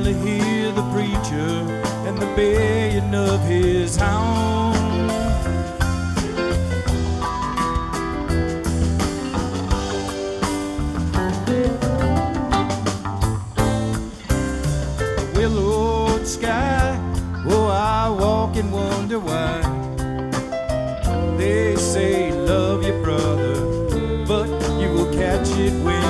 to hear the preacher and the baying of his hound. Willowed sky, oh, I walk and wonder why. They say love your brother, but you will catch it when